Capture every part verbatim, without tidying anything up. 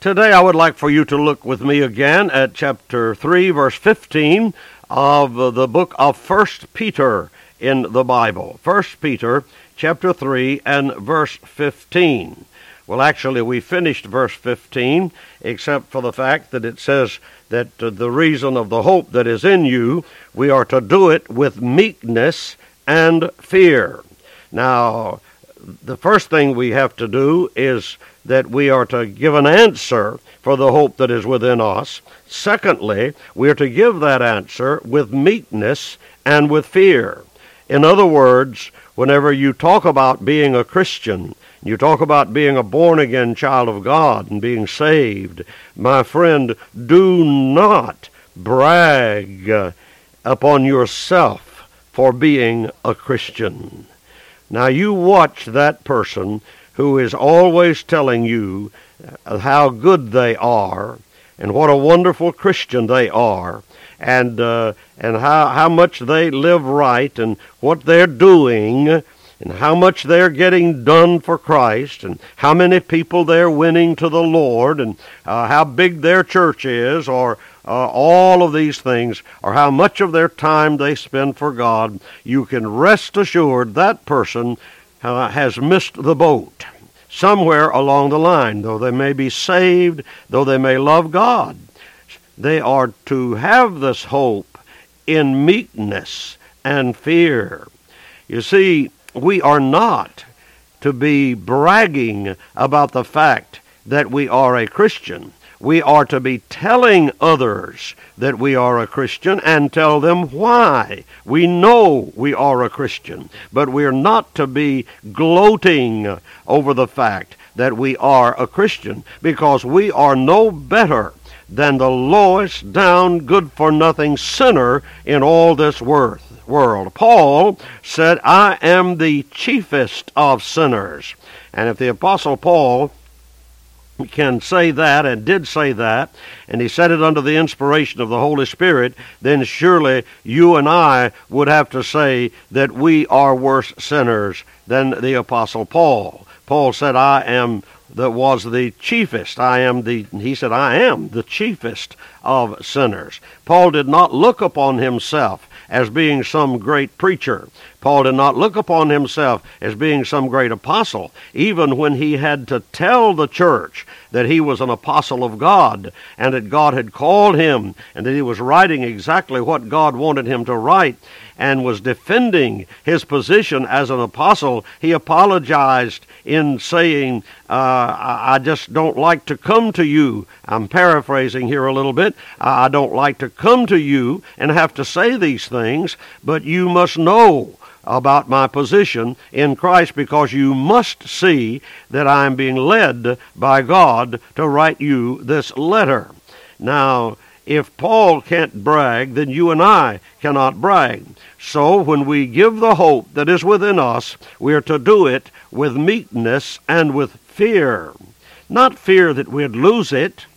Today I would like for you to look with me again at chapter three, verse fifteen of the book of First Peter in the Bible. First Peter chapter three and verse fifteen. Well, actually, we finished verse fifteen, except for the fact that it says that uh, the reason of the hope that is in you, we are to do it with meekness and fear. Now, the first thing we have to do is that we are to give an answer for the hope that is within us. Secondly, we are to give that answer with meekness and with fear. In other words, whenever you talk about being a Christian, you talk about being a born-again child of God and being saved, my friend, do not brag uh, upon yourself for being a Christian. Now, you watch that person who is always telling you how good they are and what a wonderful Christian they are, and uh, and how, how much they live right and what they're doing and how much they're getting done for Christ and how many people they're winning to the Lord and uh, how big their church is, or uh, all of these things, or how much of their time they spend for God. You can rest assured that person uh, has missed the boat somewhere along the line. Though they may be saved, though they may love God, they are to have this hope in meekness and fear. You see, we are not to be bragging about the fact that we are a Christian. We are to be telling others that we are a Christian and tell them why. We know we are a Christian, but we are not to be gloating over the fact that we are a Christian, because we are no better than the lowest down, good-for-nothing sinner in all this world. world. Paul said, I am the chiefest of sinners. And if the Apostle Paul can say that, and did say that, and he said it under the inspiration of the Holy Spirit, then surely you and I would have to say that we are worse sinners than the Apostle Paul. Paul said, I am that was the chiefest. I am the, he said, I am the chiefest of sinners. Paul did not look upon himself as being some great preacher. Paul did not look upon himself as being some great apostle, even when he had to tell the church that he was an apostle of God, and that God had called him, and that he was writing exactly what God wanted him to write, and was defending his position as an apostle. He apologized in saying, uh, I just don't like to come to you. I'm paraphrasing here a little bit. I don't like to come to you and have to say these things, but you must know about my position in Christ, because you must see that I am being led by God to write you this letter. Now, if Paul can't brag, then you and I cannot brag. So when we give the hope that is within us, we are to do it with meekness and with fear. Not fear that we'd lose it.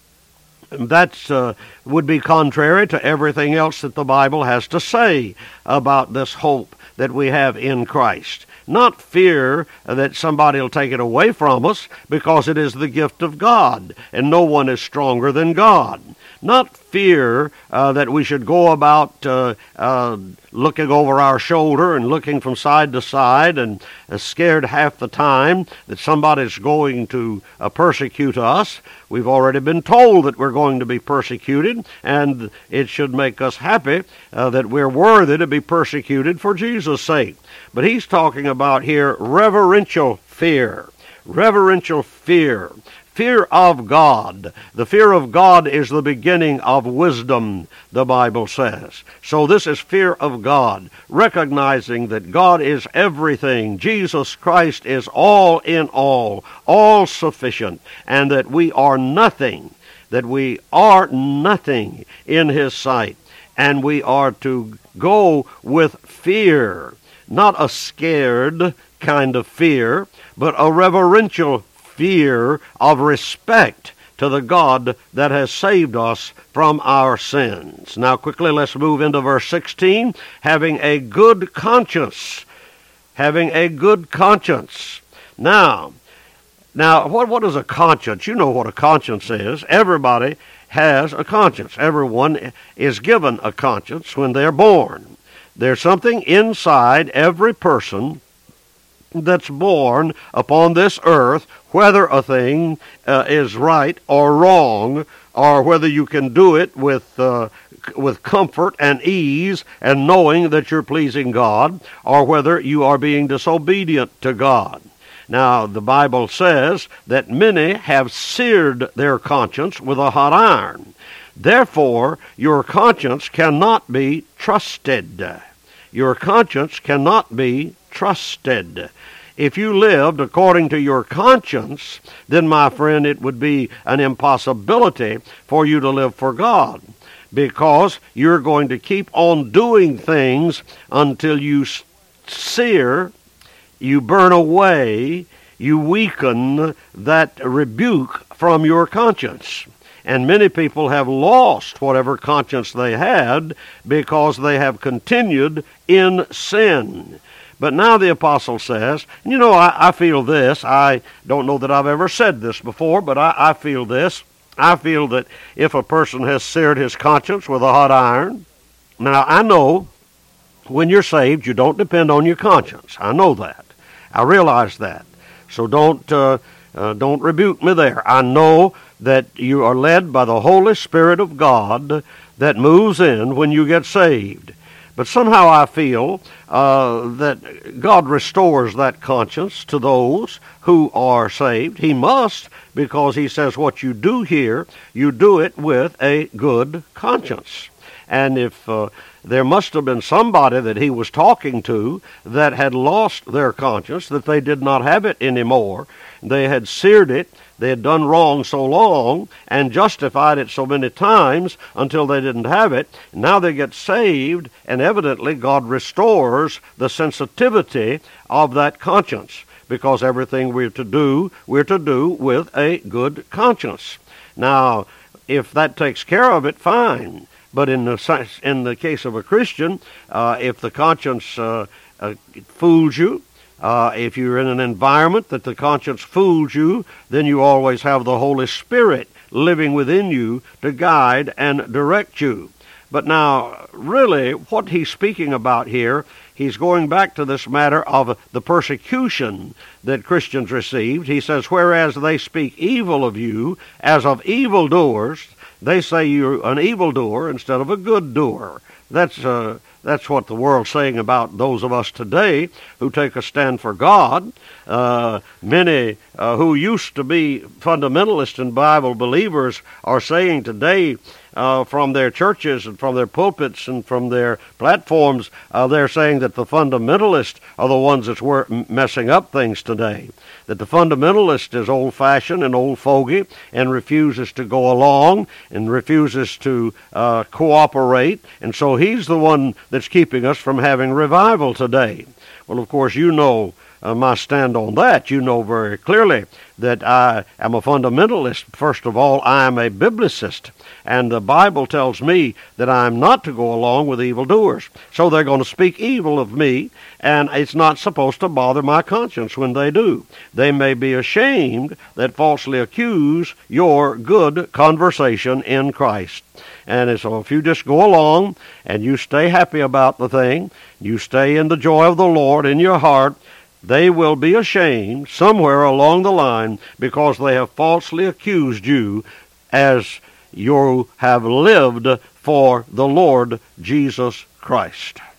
That uh, would be contrary to everything else that the Bible has to say about this hope that we have in Christ. Not fear that somebody will take it away from us, because it is the gift of God, and no one is stronger than God. Not fear uh, that we should go about uh, uh, looking over our shoulder and looking from side to side and uh, scared half the time that somebody's going to uh, persecute us. We've already been told that we're going to be persecuted, and it should make us happy uh, that we're worthy to be persecuted for Jesus' sake. But he's talking about here reverential fear. Reverential fear. Fear of God. The fear of God is the beginning of wisdom, the Bible says. So this is fear of God, recognizing that God is everything. Jesus Christ is all in all, all sufficient, and that we are nothing, that we are nothing in His sight. And we are to go with fear, not a scared kind of fear, but a reverential fear of respect to the God that has saved us from our sins. Now quickly let's move into verse sixteen. Having a good conscience. Having a good conscience. Now, Now, what, what is a conscience? You know what a conscience is. Everybody has a conscience. Everyone is given a conscience when they're born. There's something inside every person that's born upon this earth, whether a thing uh, is right or wrong, or whether you can do it with uh, with comfort and ease and knowing that you're pleasing God, or whether you are being disobedient to God. Now, the Bible says that many have seared their conscience with a hot iron. Therefore, your conscience cannot be trusted. Your conscience cannot be trusted. If you lived according to your conscience, then, my friend, it would be an impossibility for you to live for God, because you're going to keep on doing things until you sear, you burn away, you weaken that rebuke from your conscience. And many people have lost whatever conscience they had because they have continued in sin. But now the apostle says, you know, I, I feel this. I don't know that I've ever said this before, but I, I feel this. I feel that if a person has seared his conscience with a hot iron, now I know when you're saved, you don't depend on your conscience. I know that. I realize that. So don't uh, uh, don't rebuke me there. I know that you are led by the Holy Spirit of God that moves in when you get saved. But somehow I feel uh, that God restores that conscience to those who are saved. He must, because he says what you do here, you do it with a good conscience. And if uh, there must have been somebody that he was talking to that had lost their conscience, that they did not have it anymore. They had seared it. They had done wrong so long and justified it so many times until they didn't have it. Now they get saved, and evidently God restores the sensitivity of that conscience, because everything we're to do, we're to do with a good conscience. Now, if that takes care of it, fine. But in the in the case of a Christian, uh, if the conscience uh, uh, fools you, uh, if you're in an environment that the conscience fools you, then you always have the Holy Spirit living within you to guide and direct you. But now, really, what he's speaking about here, he's going back to this matter of the persecution that Christians received. He says, whereas they speak evil of you as of evildoers, they say you're an evildoer instead of a good doer. That's uh, that's what the world's saying about those of us today who take a stand for God. Uh, many uh, who used to be fundamentalists and Bible believers are saying today, uh, from their churches and from their pulpits and from their platforms, uh, they're saying that the fundamentalists are the ones that's wor- messing up things today. That the fundamentalist is old-fashioned and old fogey and refuses to go along and refuses to uh, cooperate, and so he's the one that's keeping us from having revival today. Well, of course, you know uh, my stand on that. You know very clearly that I am a fundamentalist. First of all, I am a biblicist, and the Bible tells me that I am not to go along with evildoers. So they're going to speak evil of me, and it's not supposed to bother my conscience when they do. They may be ashamed that falsely accuse your good conversation in Christ. And so if you just go along and you stay happy about the thing, you stay in the joy of the Lord in your heart, they will be ashamed somewhere along the line because they have falsely accused you as you have lived for the Lord Jesus Christ.